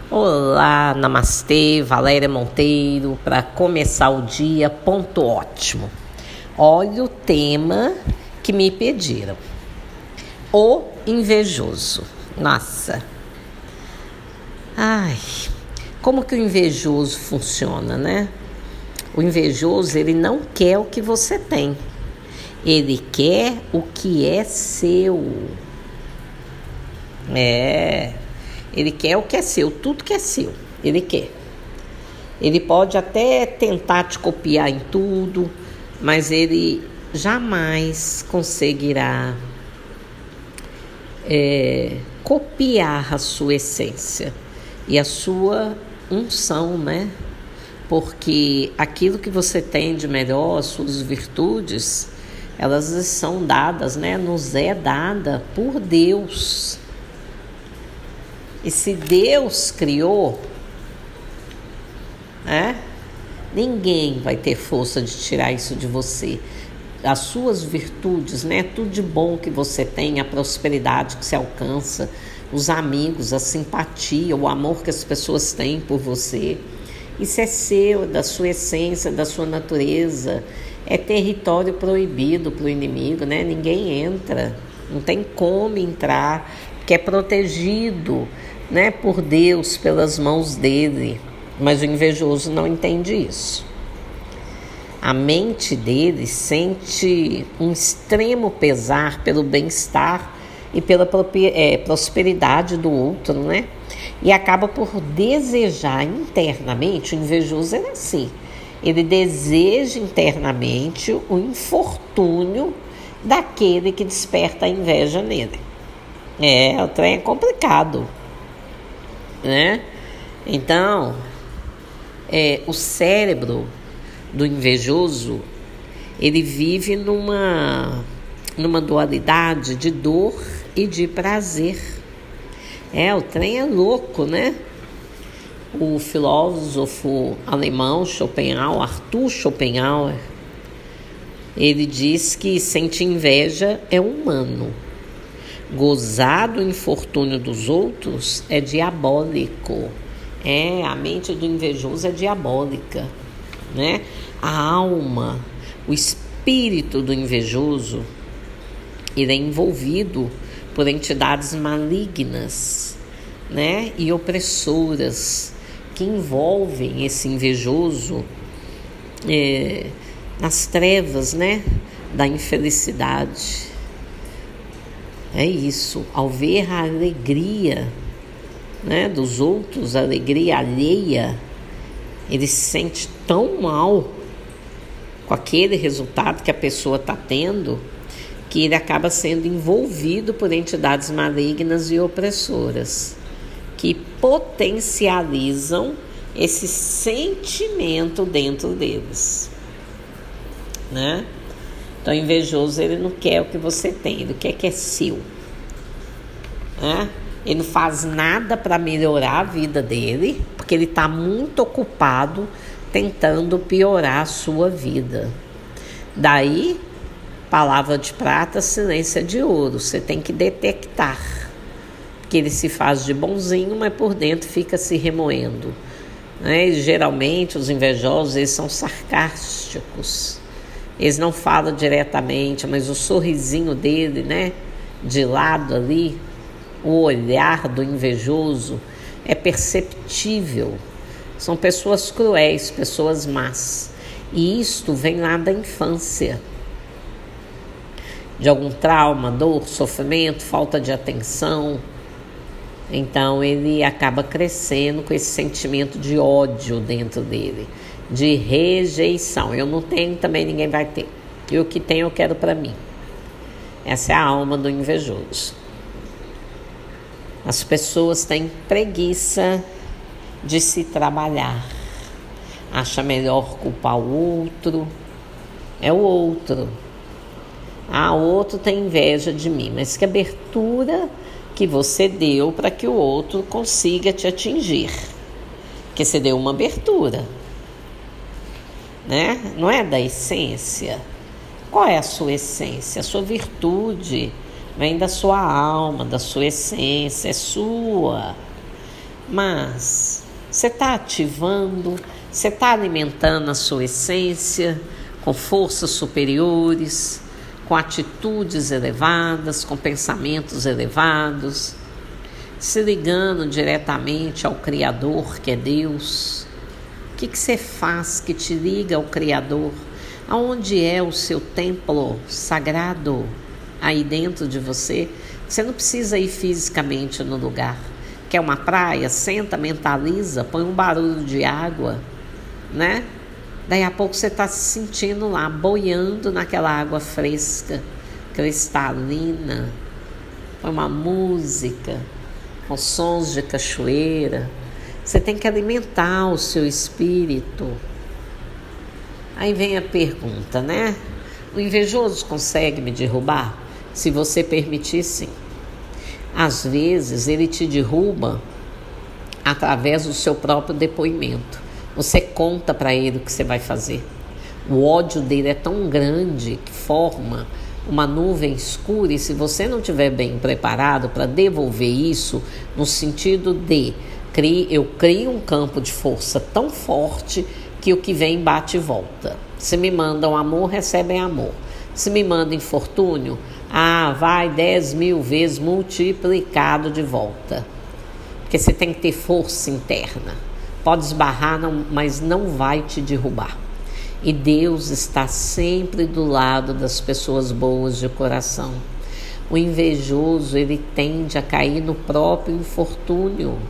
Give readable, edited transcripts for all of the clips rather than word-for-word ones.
Olá, namastê, Valéria Monteiro, para começar o dia, ponto ótimo. Olha o tema que me pediram. O invejoso. Nossa. Ai, como que o invejoso funciona, né? O invejoso, ele não quer o que você tem. Ele quer o que é seu. Ele quer o que é seu, tudo que é seu, ele quer. Ele pode até tentar te copiar em tudo, mas ele jamais conseguirá copiar a sua essência e a sua unção, né? Porque aquilo que você tem de melhor, as suas virtudes, elas são dadas, né? Nos é dada por Deus. E se Deus criou, ninguém vai ter força de tirar isso de você. As suas virtudes, né? Tudo de bom que você tem, a prosperidade que você alcança, os amigos, a simpatia, o amor que as pessoas têm por você. Isso é seu, da sua essência, da sua natureza. É território proibido para o inimigo, né? Ninguém entra, não tem como entrar, porque é protegido, né, por Deus, pelas mãos dele. Mas o invejoso não entende isso. A mente dele sente um extremo pesar pelo bem-estar e pela prosperidade do outro, né? E acaba por desejar internamente. O invejoso é assim. Ele deseja internamente o infortúnio daquele que desperta a inveja nele. O trem é complicado, né? Então, o cérebro do invejoso, ele vive numa dualidade de dor e de prazer. O trem é louco, né? O filósofo alemão Arthur Schopenhauer, ele diz que sentir inveja é humano. Gozar do infortúnio dos outros é diabólico. A mente do invejoso é diabólica, né? A alma, o espírito do invejoso, ele é envolvido por entidades malignas, né? E opressoras que envolvem esse invejoso nas trevas, né? Da infelicidade. É isso, ao ver a alegria, né, dos outros, a alegria alheia, ele se sente tão mal com aquele resultado que a pessoa está tendo, que ele acaba sendo envolvido por entidades malignas e opressoras, que potencializam esse sentimento dentro deles, né? Então, o invejoso, ele não quer o que você tem, ele quer que é seu. Ele não faz nada para melhorar a vida dele, porque ele está muito ocupado tentando piorar a sua vida. Daí, palavra de prata, silêncio de ouro. Você tem que detectar que ele se faz de bonzinho, mas por dentro fica se remoendo. E, geralmente, os invejosos, eles são sarcásticos. Eles não falam diretamente, mas o sorrisinho dele, né, de lado ali, o olhar do invejoso é perceptível. São pessoas cruéis, pessoas más. E isto vem lá da infância. De algum trauma, dor, sofrimento, falta de atenção. Então ele acaba crescendo com esse sentimento de ódio dentro dele, de rejeição. Eu não tenho, também ninguém vai ter. E o que tenho eu quero para mim. Essa é a alma do invejoso. As pessoas têm preguiça de se trabalhar. Acha melhor culpar o outro. É o outro. O outro tem inveja de mim. Mas que abertura que você deu para que o outro consiga te atingir. Porque você deu uma abertura, né? Não é da essência. Qual é a sua essência? A sua virtude vem da sua alma, da sua essência, é sua. Mas você está ativando, você está alimentando a sua essência com forças superiores, com atitudes elevadas, com pensamentos elevados, se ligando diretamente ao Criador, que é Deus. O que você faz que te liga ao Criador? Aonde é o seu templo sagrado? Aí dentro de você. Você não precisa ir fisicamente no lugar. Quer uma praia? Senta, mentaliza, põe um barulho de água, né? Daí a pouco você está se sentindo lá, boiando naquela água fresca, cristalina. Põe uma música com sons de cachoeira. Você tem que alimentar o seu espírito. Aí vem a pergunta, né? O invejoso consegue me derrubar? Se você permitir, sim. Às vezes ele te derruba através do seu próprio depoimento. Você conta para ele o que você vai fazer. O ódio dele é tão grande que forma uma nuvem escura, e se você não estiver bem preparado para devolver isso, no sentido de eu crio um campo de força tão forte que o que vem bate e volta. Se me mandam amor, recebem amor. Se me mandam infortúnio, vai 10.000 vezes multiplicado de volta. Porque você tem que ter força interna. Pode esbarrar, mas não vai te derrubar. E Deus está sempre do lado das pessoas boas de coração. O invejoso, ele tende a cair no próprio infortúnio.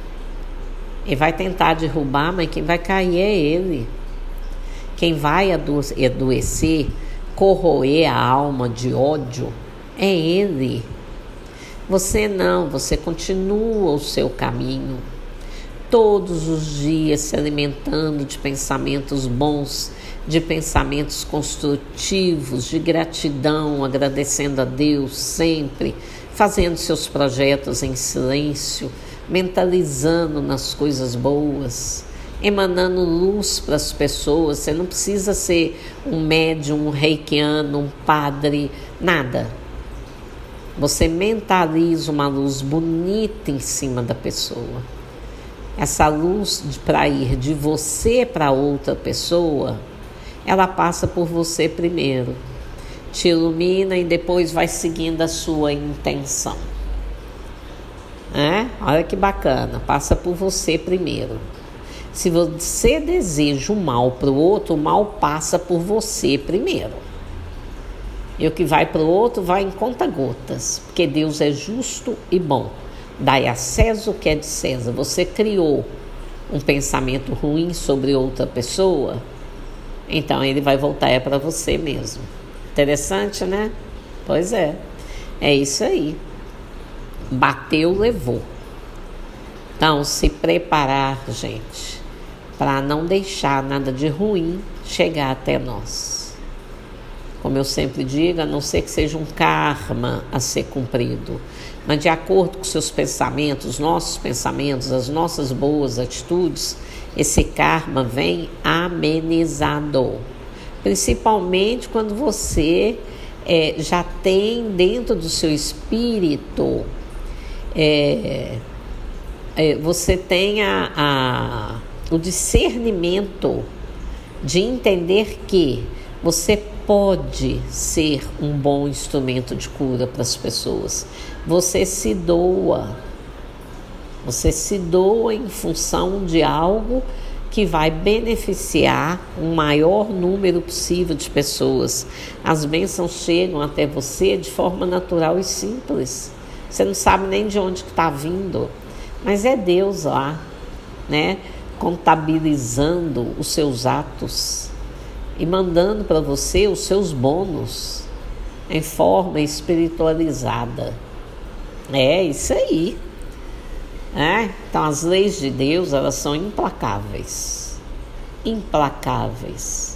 Ele vai tentar derrubar, mas quem vai cair é ele. Quem vai adoecer, corroer a alma de ódio, é ele. Você não, você continua o seu caminho. Todos os dias se alimentando de pensamentos bons, de pensamentos construtivos, de gratidão, agradecendo a Deus sempre, fazendo seus projetos em silêncio, mentalizando nas coisas boas, emanando luz para as pessoas. Você não precisa ser um médium, um reikiano, um padre, nada. Você mentaliza uma luz bonita em cima da pessoa. Essa luz para ir de você para outra pessoa, ela passa por você primeiro, te ilumina e depois vai seguindo a sua intenção. Olha que bacana, passa por você primeiro. Se você deseja o mal para o outro, o mal passa por você primeiro. E o que vai para o outro vai em conta-gotas, porque Deus é justo e bom. Dai a César o que é de César. Você criou um pensamento ruim sobre outra pessoa, então ele vai voltar para você mesmo. Interessante, né? Pois é. É isso aí. Bateu, levou. Então, se preparar, gente, para não deixar nada de ruim chegar até nós. Como eu sempre digo, a não ser que seja um karma a ser cumprido, mas de acordo com seus pensamentos, nossos pensamentos, as nossas boas atitudes, esse karma vem amenizado. Principalmente quando você já tem dentro do seu espírito, você tem o discernimento de entender que você pode ser um bom instrumento de cura para as pessoas. Você se doa em função de algo que vai beneficiar um maior número possível de pessoas. As bênçãos chegam até você de forma natural e simples. Você não sabe nem de onde que está vindo, mas é Deus lá, né, contabilizando os seus atos e mandando para você os seus bônus em forma espiritualizada. É isso aí. Então as leis de Deus, elas são implacáveis. Implacáveis.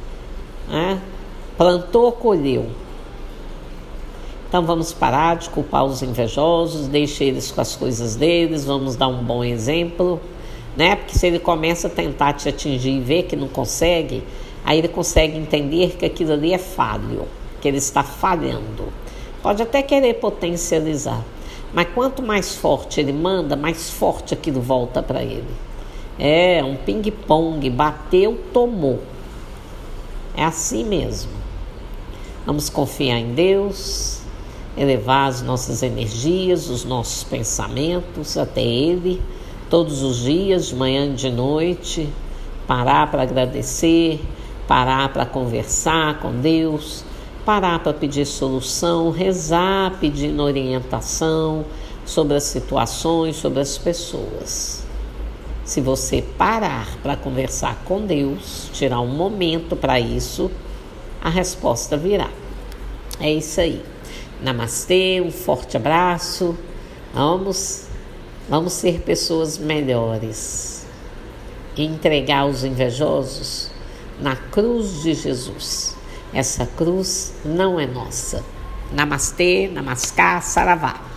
Plantou, colheu. Então vamos parar de culpar os invejosos, deixe eles com as coisas deles, vamos dar um bom exemplo, né? Porque se ele começa a tentar te atingir e ver que não consegue, aí ele consegue entender que aquilo ali é falho, que ele está falhando. Pode até querer potencializar, Mas quanto mais forte ele manda, mais forte aquilo volta para ele. É um ping-pong, bateu, tomou. É assim mesmo. Vamos confiar em Deus, elevar as nossas energias, os nossos pensamentos até Ele, todos os dias, de manhã e de noite, parar para agradecer, parar para conversar com Deus, parar para pedir solução, rezar pedindo orientação sobre as situações, sobre as pessoas. Se você parar para conversar com Deus, tirar um momento para isso, a resposta virá. É isso aí. Namastê, um forte abraço. Vamos ser pessoas melhores. E entregar os invejosos na cruz de Jesus. Essa cruz não é nossa. Namastê, namaskar, saravá.